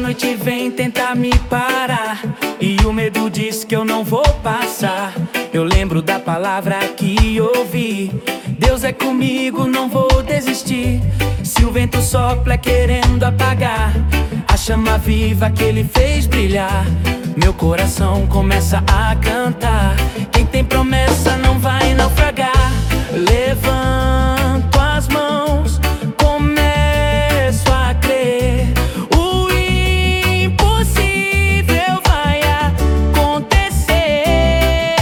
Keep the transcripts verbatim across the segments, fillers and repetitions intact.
noite vem tentar me parar, e o medo diz que eu não vou passar. Eu lembro da palavra que ouvi: Deus é comigo, não vou desistir. Se o vento sopra querendo apagar a chama viva que Ele fez brilhar, meu coração começa a cantar. Quem tem promessa não vai naufragar. Levanto as mãos, começo a crer. O impossível vai acontecer.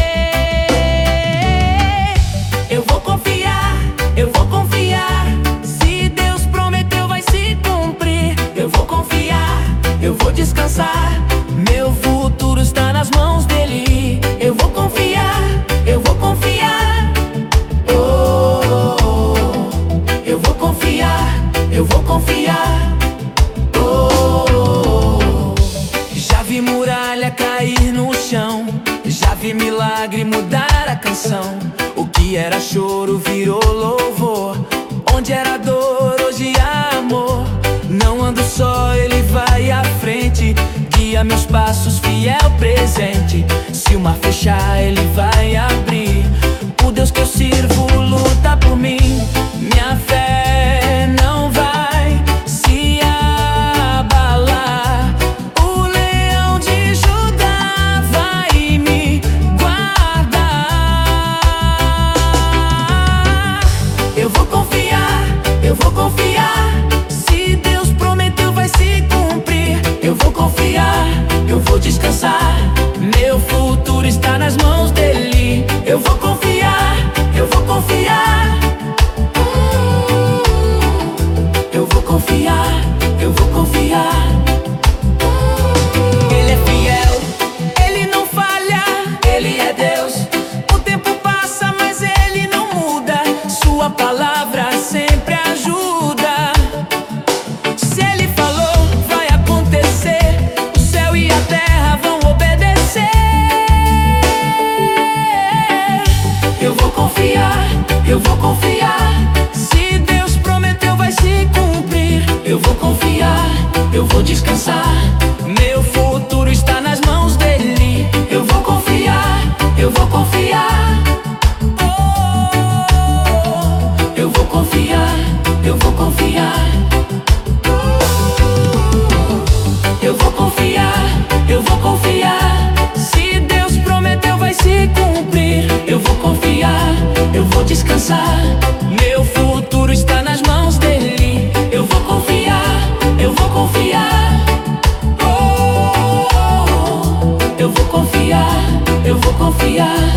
Eu vou confiar, eu vou confiar. Se Deus prometeu, vai se cumprir. Eu vou confiar, eu vou descansar. Meu futuro está nas mãos dele. Eu vou confiar, eu vou confiar. Oh, oh, oh. Eu vou confiar, eu vou confiar. Oh, oh, oh. Já vi muralha cair no chão, já vi milagre mudar a canção. O que era choro virou louvor, onde era dor hoje há amor. Não ando só, Ele vai à frente, guia meus passos, fiel presente. Se o mar fechar, Ele vai abrir. O Deus que eu sirvo luta por mim. Minha fé não vai se abalar. O leão de Judá vai me guardar. Eu vou confiar, eu vou confiar. Se Deus prometeu, vai se cumprir. Eu vou confiar, eu vou descansar. Meu futuro está nas mãos dele. Eu vou confiar, eu vou confiar. Eu vou confiar, eu vou confiar. Ele é fiel, Ele não falha, Ele é Deus. O tempo passa, mas Ele não muda. Sua palavra sempre ajuda. Se Ele falou, vai acontecer. O céu e a terra vão obedecer. Eu vou confiar, eu vou confiar. Se Deus prometeu, vai se cumprir. Eu vou confiar, eu vou descansar. Meu futuro está nas mãos dele. Eu vou confiar, eu vou confiar. Oh, eu vou confiar, eu vou confiar. Eu vou confiar, eu vou confiar. Se Deus prometeu, vai se cumprir. Eu vou confiar, eu vou descansar. Meu futuro está nas mãos dele. Eu vou confiar, eu vou confiar. Oh, eu vou confiar, eu vou confiar.